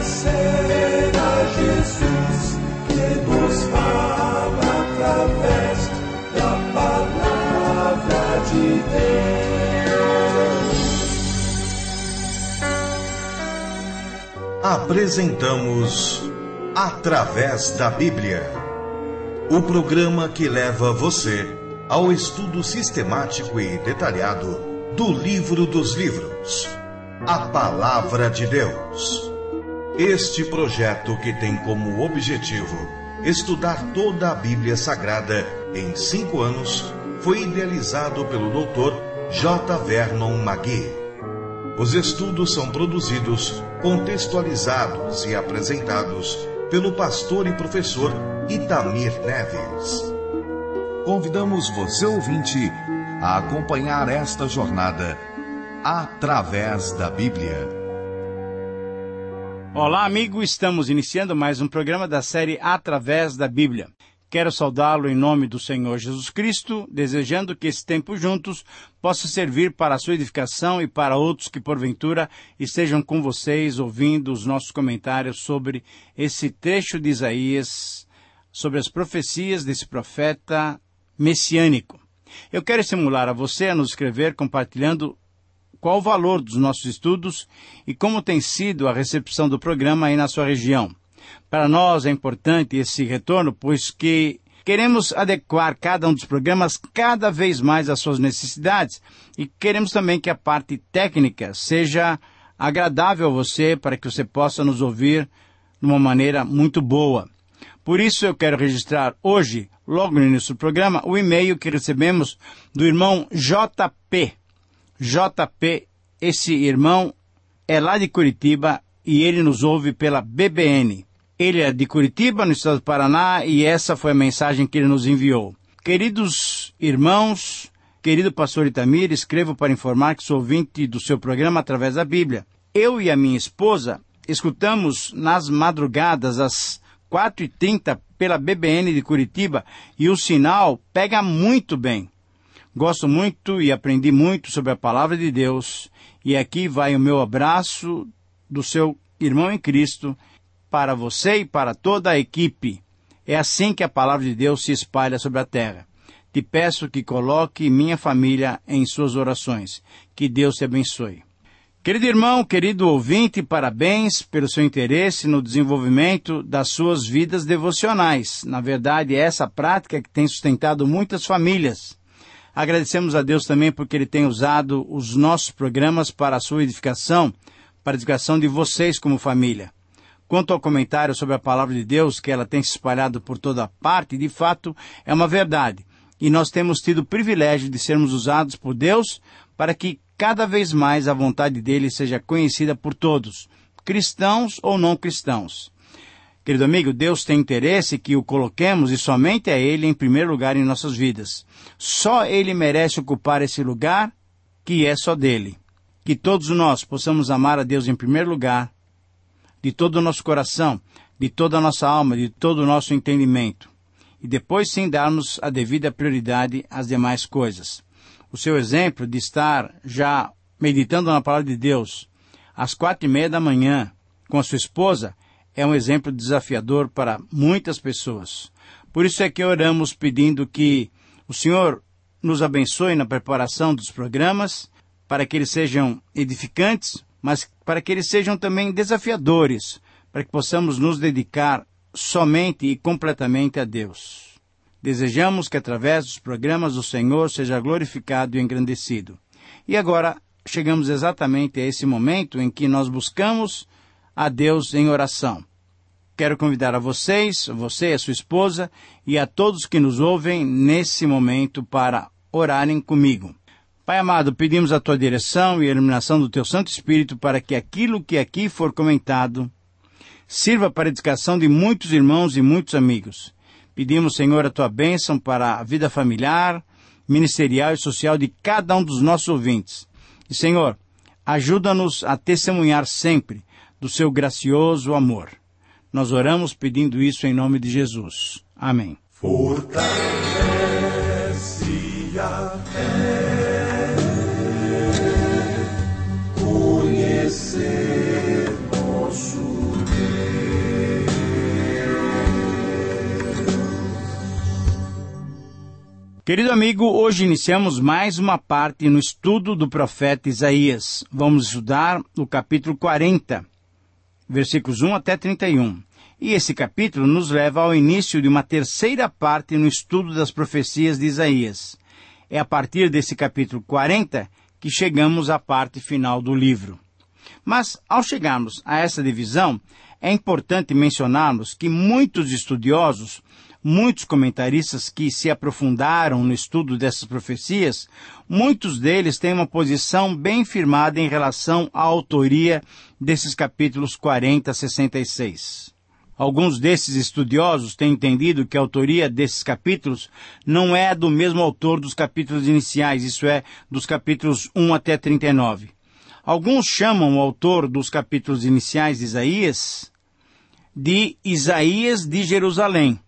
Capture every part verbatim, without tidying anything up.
será Jesus que nos fala através da palavra de Deus. Apresentamos Através da Bíblia, o programa que leva você ao estudo sistemático e detalhado do livro dos livros, a Palavra de Deus. Este projeto, que tem como objetivo estudar toda a Bíblia Sagrada em cinco anos, foi idealizado pelo doutor J. Vernon McGee. Os estudos são produzidos, contextualizados e apresentados pelo pastor e professor Itamir Neves. Convidamos você, ouvinte, a acompanhar esta jornada através da Bíblia. Olá, amigo, estamos iniciando mais um programa da série Através da Bíblia. Quero saudá-lo em nome do Senhor Jesus Cristo, desejando que esse tempo juntos possa servir para a sua edificação e para outros que, porventura, estejam com vocês ouvindo os nossos comentários sobre esse trecho de Isaías, sobre as profecias desse profeta messiânico. Eu quero estimular a você a nos escrever compartilhando qual o valor dos nossos estudos e como tem sido a recepção do programa aí na sua região. Para nós é importante esse retorno, pois que queremos adequar cada um dos programas cada vez mais às suas necessidades e queremos também que a parte técnica seja agradável a você para que você possa nos ouvir de uma maneira muito boa. Por isso eu quero registrar hoje, logo no início do programa, o e-mail que recebemos do irmão J P. J P, esse irmão é lá de Curitiba e ele nos ouve pela B B N. Ele é de Curitiba, no estado do Paraná, e essa foi a mensagem que ele nos enviou. Queridos irmãos, querido pastor Itamir, escrevo para informar que sou ouvinte do seu programa através da Bíblia. Eu e a minha esposa escutamos nas madrugadas às quatro e trinta pela B B N de Curitiba e o sinal pega muito bem. Gosto muito e aprendi muito sobre a palavra de Deus, e aqui vai o meu abraço do seu irmão em Cristo para você e para toda a equipe. É assim que a palavra de Deus se espalha sobre a terra. Te peço que coloque minha família em suas orações. Que Deus te abençoe. Querido irmão, querido ouvinte, parabéns pelo seu interesse no desenvolvimento das suas vidas devocionais. Na verdade, é essa prática que tem sustentado muitas famílias. Agradecemos a Deus também porque Ele tem usado os nossos programas para a sua edificação, para a edificação de vocês como família. Quanto ao comentário sobre a palavra de Deus, que ela tem se espalhado por toda parte, de fato, é uma verdade. E nós temos tido o privilégio de sermos usados por Deus para que cada vez mais a vontade dele seja conhecida por todos, cristãos ou não cristãos. Querido amigo, Deus tem interesse que o coloquemos e somente a Ele em primeiro lugar em nossas vidas. Só Ele merece ocupar esse lugar que é só dele. Que todos nós possamos amar a Deus em primeiro lugar, de todo o nosso coração, de toda a nossa alma, de todo o nosso entendimento. E depois sim darmos a devida prioridade às demais coisas. O seu exemplo de estar já meditando na palavra de Deus às quatro e meia da manhã com a sua esposa é um exemplo desafiador para muitas pessoas. Por isso é que oramos pedindo que o Senhor nos abençoe na preparação dos programas, para que eles sejam edificantes, mas para que eles sejam também desafiadores, para que possamos nos dedicar somente e completamente a Deus. Desejamos que através dos programas o Senhor seja glorificado e engrandecido. E agora chegamos exatamente a esse momento em que nós buscamos a Deus em oração. Quero convidar a vocês, você e a sua esposa, e a todos que nos ouvem nesse momento para orarem comigo. Pai amado, pedimos a Tua direção e a iluminação do Teu Santo Espírito para que aquilo que aqui for comentado sirva para a edificação de muitos irmãos e muitos amigos. Pedimos, Senhor, a Tua bênção para a vida familiar, ministerial e social de cada um dos nossos ouvintes. E, Senhor, ajuda-nos a testemunhar sempre do Seu gracioso amor. Nós oramos pedindo isso em nome de Jesus. Amém. Fortalece a fé, conhecer nosso Deus. Querido amigo, hoje iniciamos mais uma parte no estudo do profeta Isaías. Vamos estudar o capítulo quarenta, versículos um até trinta e um. E esse capítulo nos leva ao início de uma terceira parte no estudo das profecias de Isaías. É a partir desse capítulo quarenta que chegamos à parte final do livro. Mas, ao chegarmos a essa divisão, é importante mencionarmos que muitos estudiosos, muitos comentaristas que se aprofundaram no estudo dessas profecias, muitos deles têm uma posição bem firmada em relação à autoria desses capítulos quarenta a sessenta e seis. Alguns desses estudiosos têm entendido que a autoria desses capítulos não é do mesmo autor dos capítulos iniciais, isso é, dos capítulos um até trinta e nove. Alguns chamam o autor dos capítulos iniciais de Isaías de Isaías de Jerusalém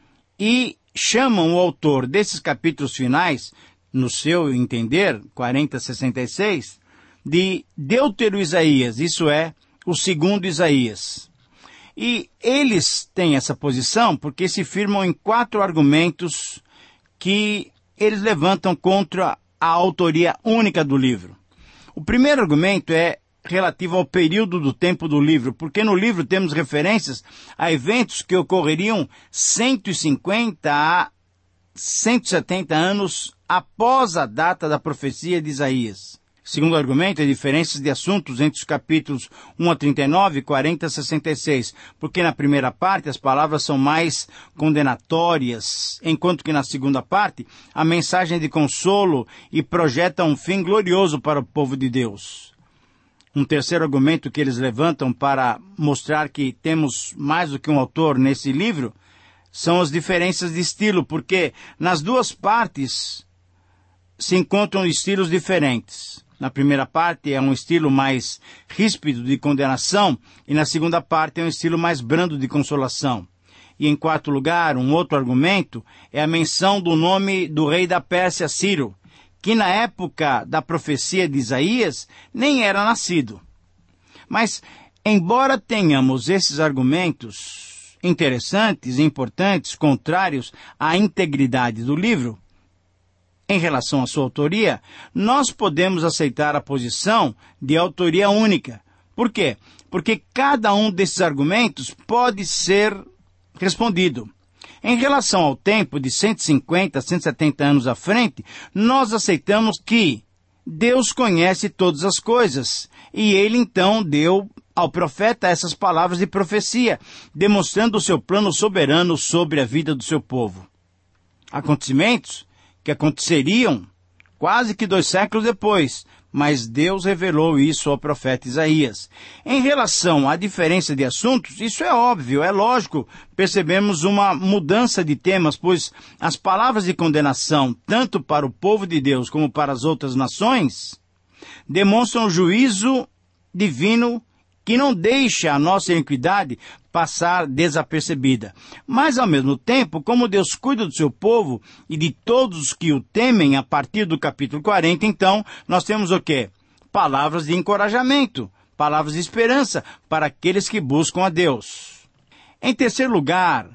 e chamam o autor desses capítulos finais, no seu entender, quarenta a sessenta e seis, de Deutero-Isaías, isso é, o segundo Isaías. E eles têm essa posição porque se firmam em quatro argumentos que eles levantam contra a autoria única do livro. O primeiro argumento é relativo ao período do tempo do livro, porque no livro temos referências a eventos que ocorreriam cento e cinquenta a cento e setenta anos após a data da profecia de Isaías. O segundo argumento é diferenças de assuntos entre os capítulos um a trinta e nove e quarenta a sessenta e seis, porque na primeira parte as palavras são mais condenatórias, enquanto que na segunda parte a mensagem é de consolo e projeta um fim glorioso para o povo de Deus. Um terceiro argumento que eles levantam para mostrar que temos mais do que um autor nesse livro são as diferenças de estilo, porque nas duas partes se encontram estilos diferentes. Na primeira parte é um estilo mais ríspido de condenação e na segunda parte é um estilo mais brando de consolação. E em quarto lugar, um outro argumento é a menção do nome do rei da Pérsia, Ciro, que na época da profecia de Isaías nem era nascido. Mas, embora tenhamos esses argumentos interessantes e importantes, contrários à integridade do livro, em relação à sua autoria, nós podemos aceitar a posição de autoria única. Por quê? Porque cada um desses argumentos pode ser respondido. Em relação ao tempo de cento e cinquenta a cento e setenta anos à frente, nós aceitamos que Deus conhece todas as coisas, e ele então deu ao profeta essas palavras de profecia, demonstrando o seu plano soberano sobre a vida do seu povo. Acontecimentos que aconteceriam quase que dois séculos depois, mas Deus revelou isso ao profeta Isaías. Em relação à diferença de assuntos, isso é óbvio, é lógico, percebemos uma mudança de temas, pois as palavras de condenação, tanto para o povo de Deus como para as outras nações, demonstram o juízo divino que não deixa a nossa iniquidade passar desapercebida. Mas, ao mesmo tempo, como Deus cuida do seu povo e de todos os que o temem a partir do capítulo quarenta, então, nós temos o quê? Palavras de encorajamento, palavras de esperança para aqueles que buscam a Deus. Em terceiro lugar,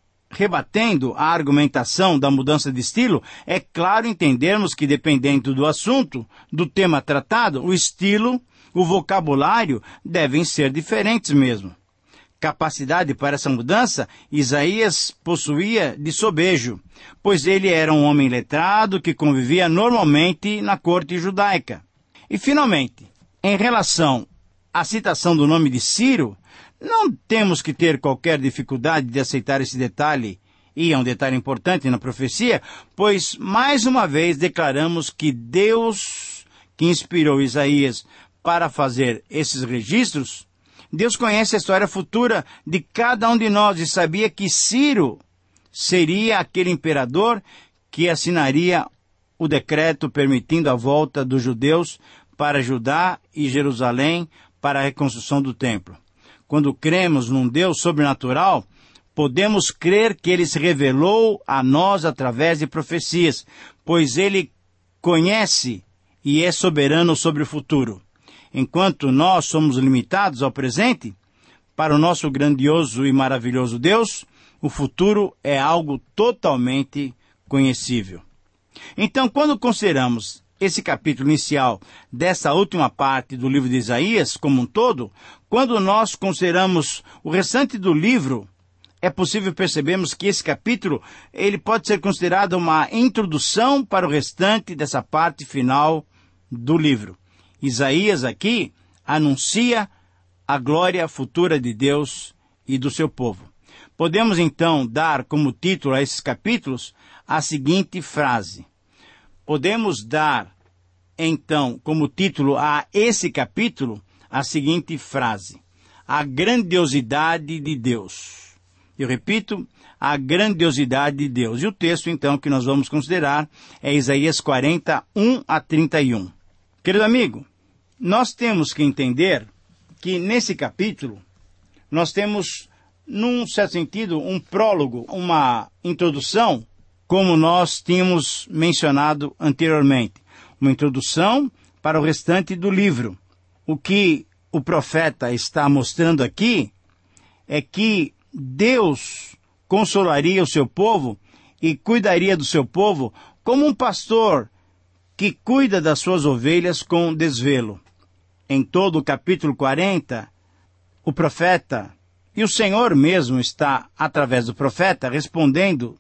rebatendo a argumentação da mudança de estilo, é claro entendermos que, dependendo do assunto, do tema tratado, o estilo, o vocabulário devem ser diferentes mesmo. Capacidade para essa mudança, Isaías possuía de sobejo, pois ele era um homem letrado que convivia normalmente na corte judaica. E, finalmente, em relação à citação do nome de Ciro, não temos que ter qualquer dificuldade de aceitar esse detalhe, e é um detalhe importante na profecia, pois, mais uma vez, declaramos que Deus, que inspirou Isaías para fazer esses registros, Deus conhece a história futura de cada um de nós e sabia que Ciro seria aquele imperador que assinaria o decreto permitindo a volta dos judeus para Judá e Jerusalém para a reconstrução do templo. Quando cremos num Deus sobrenatural, podemos crer que Ele se revelou a nós através de profecias, pois Ele conhece e é soberano sobre o futuro. Enquanto nós somos limitados ao presente, para o nosso grandioso e maravilhoso Deus, o futuro é algo totalmente conhecível. Então, quando consideramos esse capítulo inicial dessa última parte do livro de Isaías como um todo, quando nós consideramos o restante do livro, é possível percebermos que esse capítulo ele pode ser considerado uma introdução para o restante dessa parte final do livro. Isaías aqui anuncia a glória futura de Deus e do seu povo. Podemos então dar como título a esses capítulos a seguinte frase. Podemos dar então como título a esse capítulo a seguinte frase. A grandiosidade de Deus. Eu repito, a grandiosidade de Deus. E o texto, então, que nós vamos considerar é Isaías quarenta, um a trinta e um. Querido amigo, nós temos que entender que nesse capítulo nós temos, num certo sentido, um prólogo, uma introdução, como nós tínhamos mencionado anteriormente. Uma introdução para o restante do livro. O que o profeta está mostrando aqui é que Deus consolaria o seu povo e cuidaria do seu povo como um pastor que cuida das suas ovelhas com desvelo. Em todo o capítulo quarenta, o profeta, e o Senhor mesmo está, através do profeta, respondendo,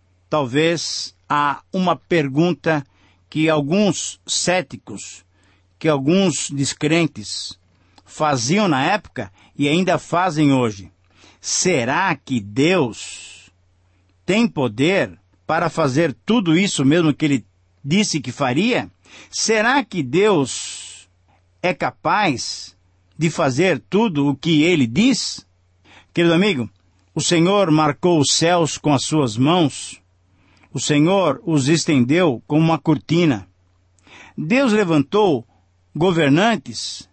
talvez, a uma pergunta que alguns céticos, que alguns descrentes faziam na época e ainda fazem hoje. Será que Deus tem poder para fazer tudo isso mesmo que Ele disse que faria? Será que Deus é capaz de fazer tudo o que Ele diz? Querido amigo, o Senhor marcou os céus com as suas mãos. O Senhor os estendeu como uma cortina. Deus levantou governantes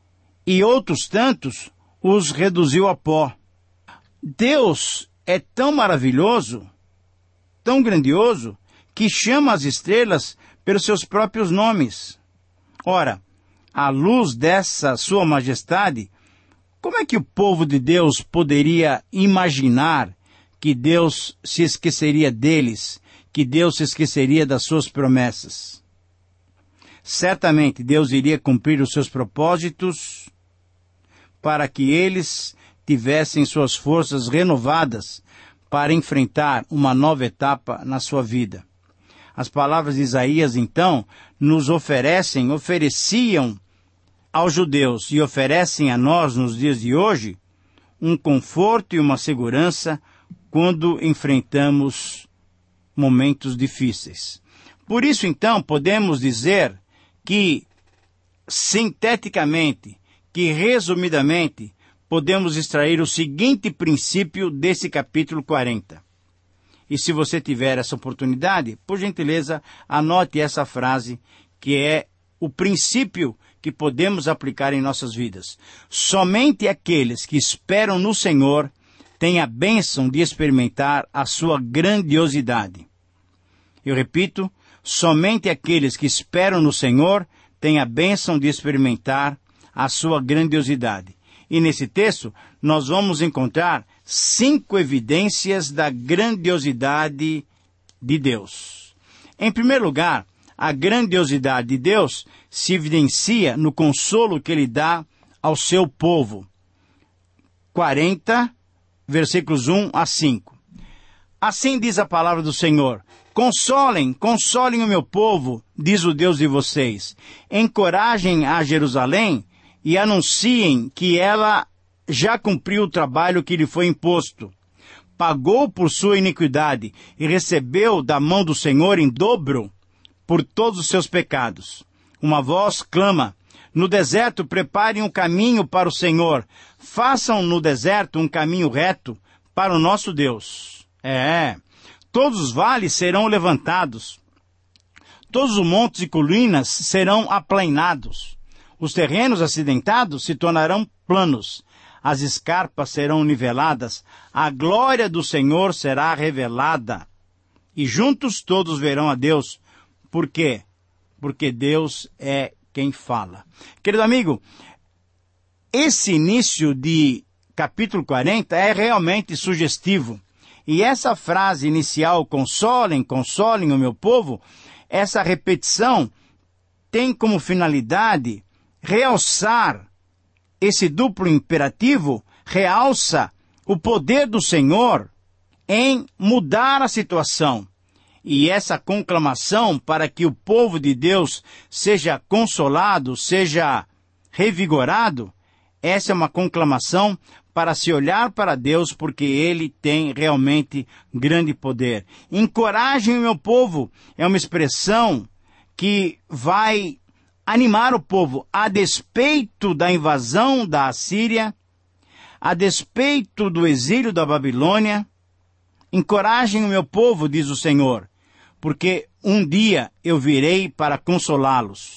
e outros tantos os reduziu a pó. Deus é tão maravilhoso, tão grandioso, que chama as estrelas pelos seus próprios nomes. Ora, à luz dessa sua majestade, como é que o povo de Deus poderia imaginar que Deus se esqueceria deles, que Deus se esqueceria das suas promessas? Certamente Deus iria cumprir os seus propósitos para que eles tivessem suas forças renovadas para enfrentar uma nova etapa na sua vida. As palavras de Isaías, então, nos oferecem, ofereciam aos judeus e oferecem a nós, nos dias de hoje, um conforto e uma segurança quando enfrentamos momentos difíceis. Por isso, então, podemos dizer que, sinteticamente, que resumidamente, podemos extrair o seguinte princípio desse capítulo quarenta. E se você tiver essa oportunidade, por gentileza, anote essa frase, que é o princípio que podemos aplicar em nossas vidas. Somente aqueles que esperam no Senhor têm a bênção de experimentar a sua grandiosidade. Eu repito, somente aqueles que esperam no Senhor têm a bênção de experimentar a sua grandiosidade. E nesse texto, nós vamos encontrar cinco evidências da grandiosidade de Deus. Em primeiro lugar, a grandiosidade de Deus se evidencia no consolo que Ele dá ao seu povo. quarenta, versículos um a cinco. Assim diz a palavra do Senhor: Consolem, consolem o meu povo, diz o Deus de vocês. Encorajem a Jerusalém e anunciem que ela já cumpriu o trabalho que lhe foi imposto. Pagou por sua iniquidade e recebeu da mão do Senhor em dobro por todos os seus pecados. Uma voz clama: no deserto preparem um caminho para o Senhor. Façam no deserto um caminho reto para o nosso Deus. É, todos os vales serão levantados. Todos os montes e colinas serão aplainados. Os terrenos acidentados se tornarão planos. As escarpas serão niveladas. A glória do Senhor será revelada. E juntos todos verão a Deus. Por quê? Porque Deus é quem fala. Querido amigo, esse início de capítulo quarenta é realmente sugestivo. E essa frase inicial, consolem, consolem o meu povo, essa repetição tem como finalidade realçar esse duplo imperativo, realça o poder do Senhor em mudar a situação. E essa conclamação para que o povo de Deus seja consolado, seja revigorado, essa é uma conclamação para se olhar para Deus, porque Ele tem realmente grande poder. Encorajem o meu povo é uma expressão que vai animar o povo a despeito da invasão da Assíria, a despeito do exílio da Babilônia. Encorajem o meu povo, diz o Senhor, porque um dia eu virei para consolá-los.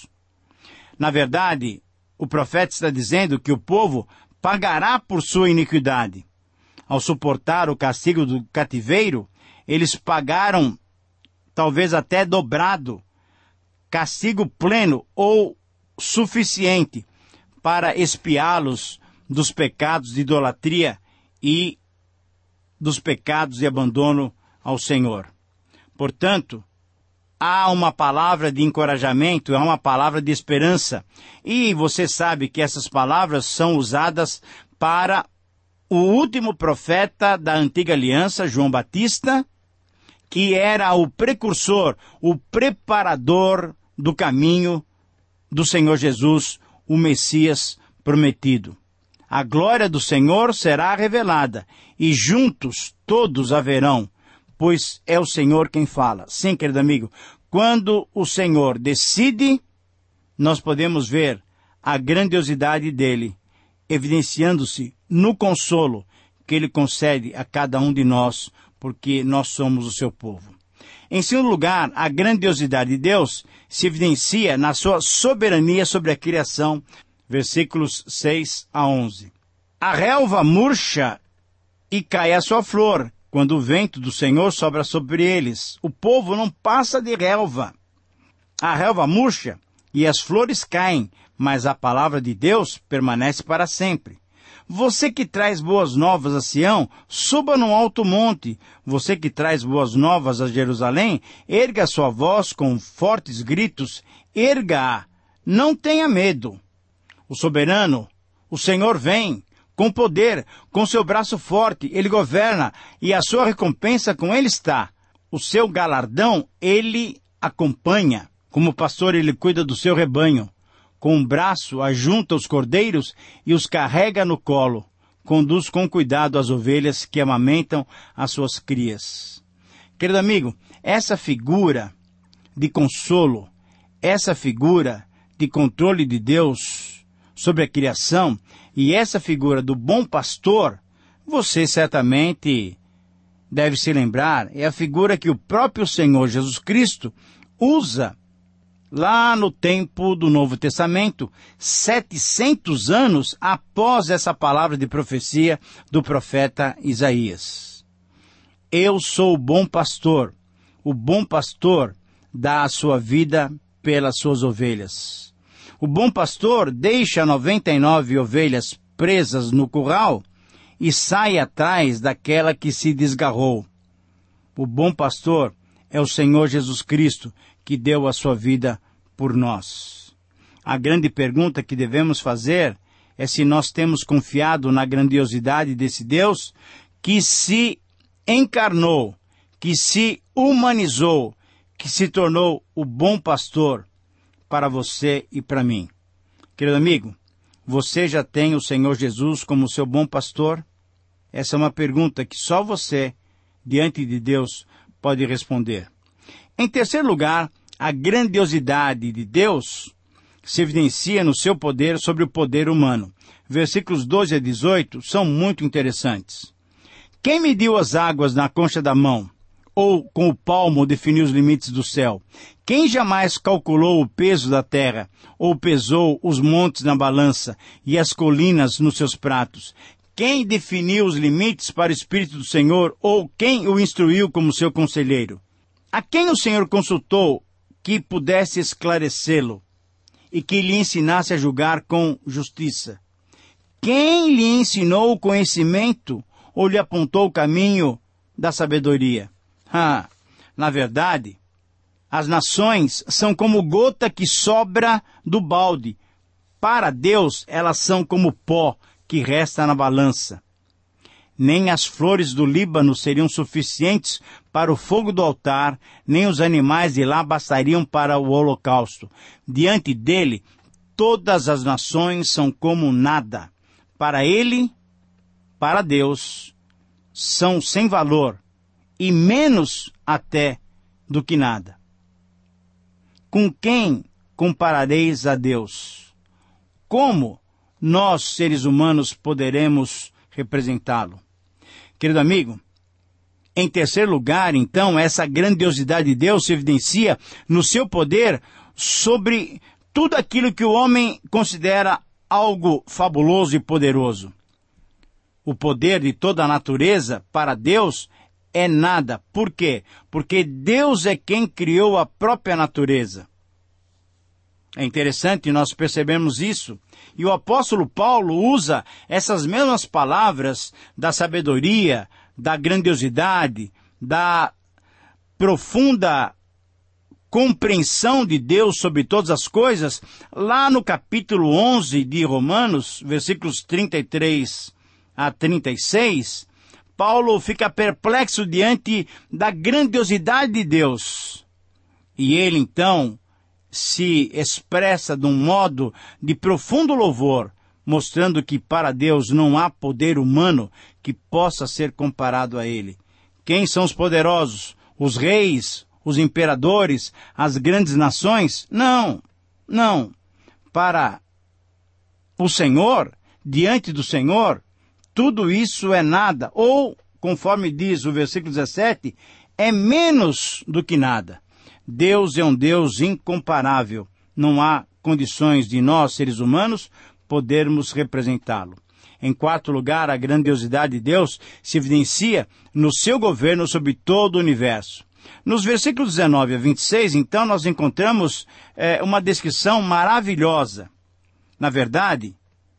Na verdade, o profeta está dizendo que o povo pagará por sua iniquidade. Ao suportar o castigo do cativeiro, eles pagaram, talvez até dobrado, castigo pleno ou suficiente para expiá-los dos pecados de idolatria e dos pecados de abandono ao Senhor. Portanto, há uma palavra de encorajamento, há uma palavra de esperança. E você sabe que essas palavras são usadas para o último profeta da antiga aliança, João Batista, que era o precursor, o preparador do caminho do Senhor Jesus, o Messias prometido. A glória do Senhor será revelada, e juntos todos a verão, pois é o Senhor quem fala. Sim, querido amigo, quando o Senhor decide, nós podemos ver a grandiosidade dele, evidenciando-se no consolo que ele concede a cada um de nós, porque nós somos o seu povo. Em segundo lugar, a grandiosidade de Deus se evidencia na sua soberania sobre a criação, versículos seis a onze. A relva murcha e cai a sua flor, quando o vento do Senhor sobra sobre eles. O povo não passa de relva. A relva murcha e as flores caem, mas a palavra de Deus permanece para sempre. Você que traz boas novas a Sião, suba num alto monte. Você que traz boas novas a Jerusalém, erga a sua voz com fortes gritos, erga-a, não tenha medo. O soberano, o Senhor vem, com poder, com seu braço forte, ele governa, e a sua recompensa com ele está. O seu galardão, ele acompanha. Como pastor, ele cuida do seu rebanho. Com um braço, ajunta os cordeiros e os carrega no colo. Conduz com cuidado as ovelhas que amamentam as suas crias. Querido amigo, essa figura de consolo, essa figura de controle de Deus sobre a criação e essa figura do bom pastor, você certamente deve se lembrar, é a figura que o próprio Senhor Jesus Cristo usa lá no tempo do Novo Testamento, setecentos anos após essa palavra de profecia do profeta Isaías. Eu sou o bom pastor. O bom pastor dá a sua vida pelas suas ovelhas. O bom pastor deixa noventa e nove ovelhas presas no curral e sai atrás daquela que se desgarrou. O bom pastor é o Senhor Jesus Cristo, que deu a sua vida por nós. A grande pergunta que devemos fazer é se nós temos confiado na grandiosidade desse Deus que se encarnou, que se humanizou, que se tornou o bom pastor para você e para mim. Querido amigo, você já tem o Senhor Jesus como seu bom pastor? Essa é uma pergunta que só você, diante de Deus, pode responder. Em terceiro lugar, a grandiosidade de Deus se evidencia no seu poder sobre o poder humano. Versículos doze a dezoito são muito interessantes. Quem mediu as águas na concha da mão? Ou com o palmo definiu os limites do céu? Quem jamais calculou o peso da terra? Ou pesou os montes na balança e as colinas nos seus pratos? Quem definiu os limites para o Espírito do Senhor? Ou quem o instruiu como seu conselheiro? A quem o Senhor consultou que pudesse esclarecê-lo e que lhe ensinasse a julgar com justiça? Quem lhe ensinou o conhecimento ou lhe apontou o caminho da sabedoria? Ah, na verdade, As nações são como gota que sobra do balde. Para Deus, elas são como pó que resta na balança. Nem as flores do Líbano seriam suficientes para o fogo do altar, nem os animais de lá bastariam para o holocausto. Diante dele, todas as nações são como nada. Para ele, para Deus, são sem valor, e menos até do que nada. Com quem comparareis a Deus? Como nós, seres humanos, poderemos representá-lo? Querido amigo, em terceiro lugar, então, essa grandiosidade de Deus se evidencia no seu poder sobre tudo aquilo que o homem considera algo fabuloso e poderoso. O poder de toda a natureza, para Deus, é nada. Por quê? Porque Deus é quem criou a própria natureza. É interessante nós percebemos isso. E o apóstolo Paulo usa essas mesmas palavras da sabedoria, da grandiosidade, da profunda compreensão de Deus sobre todas as coisas, lá no capítulo onze de Romanos, versículos trinta e três a trinta e seis, Paulo fica perplexo diante da grandiosidade de Deus. E ele, então, se expressa de um modo de profundo louvor, mostrando que para Deus não há poder humano que possa ser comparado a ele. Quem são os poderosos? Os reis? Os imperadores? As grandes nações? Não, não. Para o Senhor, diante do Senhor, tudo isso é nada. Ou, conforme diz o versículo dezessete, é menos do que nada. Deus é um Deus incomparável. Não há condições de nós, seres humanos, podermos representá-lo. Em quarto lugar, a grandiosidade de Deus se evidencia no seu governo sobre todo o universo. Nos versículos dezenove a vinte e seis, então, nós encontramos é, uma descrição maravilhosa. Na verdade,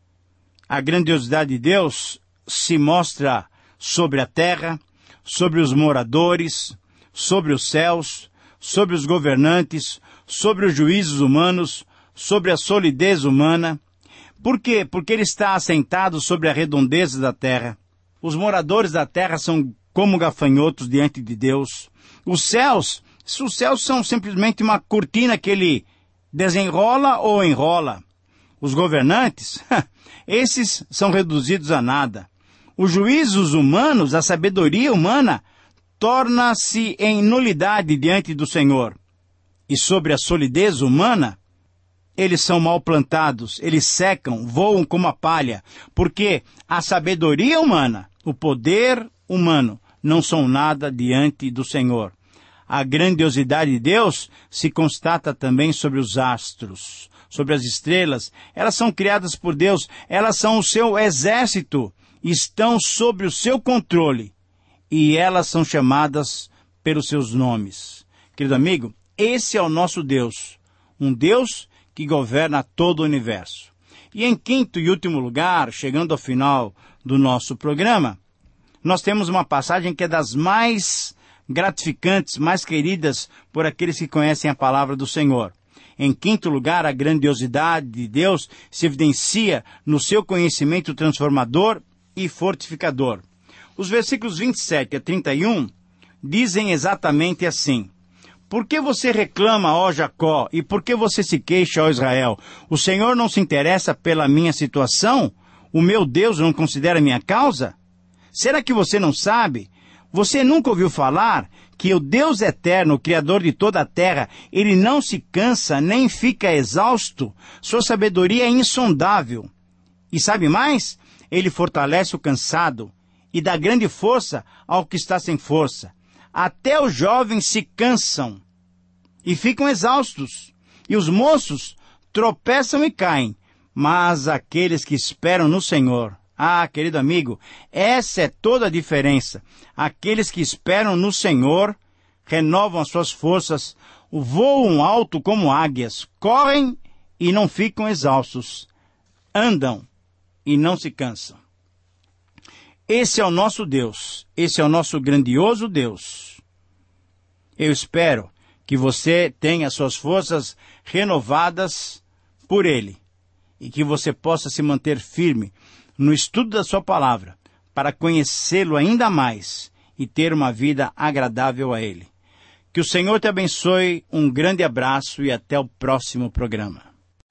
a grandiosidade de Deus se mostra sobre a terra, sobre os moradores, sobre os céus, sobre os governantes, sobre os juízos humanos, sobre a solidez humana. Por quê? Porque ele está assentado sobre a redondeza da terra. Os moradores da terra são como gafanhotos diante de Deus. Os céus, os céus são simplesmente uma cortina que ele desenrola ou enrola. Os governantes, esses são reduzidos a nada. Os juízos humanos, a sabedoria humana, torna-se em nulidade diante do Senhor. E sobre a solidez humana, eles são mal plantados, eles secam, voam como a palha, porque a sabedoria humana, o poder humano, não são nada diante do Senhor. A grandiosidade de Deus se constata também sobre os astros, sobre as estrelas. Elas são criadas por Deus, elas são o seu exército, estão sob o seu controle. E elas são chamadas pelos seus nomes. Querido amigo, esse é o nosso Deus. Um Deus que governa todo o universo. E em quinto e último lugar, chegando ao final do nosso programa, nós temos uma passagem que é das mais gratificantes, mais queridas por aqueles que conhecem a palavra do Senhor. Em quinto lugar, a grandiosidade de Deus se evidencia no seu conhecimento transformador e fortificador. Os versículos vinte e sete a trinta e um dizem exatamente assim: Por que você reclama, ó Jacó, e por que você se queixa, ó Israel? O Senhor não se interessa pela minha situação? O meu Deus não considera minha causa? Será que você não sabe? Você nunca ouviu falar que o Deus eterno, o Criador de toda a terra, ele não se cansa nem fica exausto? Sua sabedoria é insondável. E sabe mais? Ele fortalece o cansado e dá grande força ao que está sem força. Até os jovens se cansam e ficam exaustos, e os moços tropeçam e caem, mas aqueles que esperam no Senhor, ah, querido amigo, essa é toda a diferença. Aqueles que esperam no Senhor renovam as suas forças, voam alto como águias, correm e não ficam exaustos, andam e não se cansam. Esse é o nosso Deus, esse é o nosso grandioso Deus. Eu espero que você tenha suas forças renovadas por Ele e que você possa se manter firme no estudo da sua palavra para conhecê-lo ainda mais e ter uma vida agradável a Ele. Que o Senhor te abençoe, um grande abraço e até o próximo programa.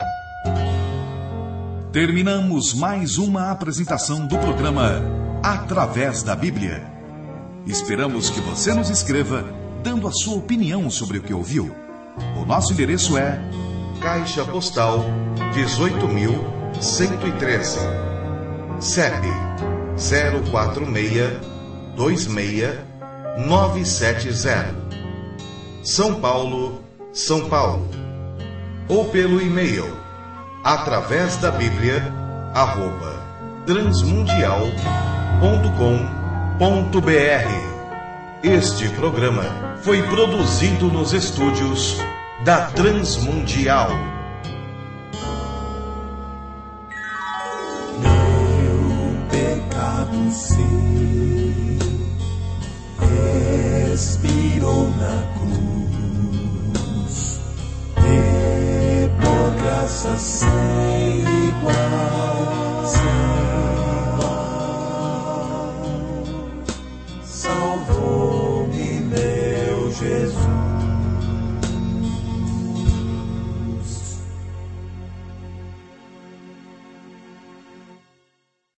Terminamos mais uma apresentação do programa Através da Bíblia. Esperamos que você nos escreva, dando a sua opinião sobre o que ouviu. O nosso endereço é Caixa Postal dezoito mil cento e treze, C E P zero quatro seis dois seis nove sete zero, São Paulo, São Paulo. Ou pelo e-mail através da Bíblia arroba transmundial ponto com ponto br. Este programa foi produzido nos estúdios da Transmundial. Meu pecado sim expirou na cruz, e por graça sempre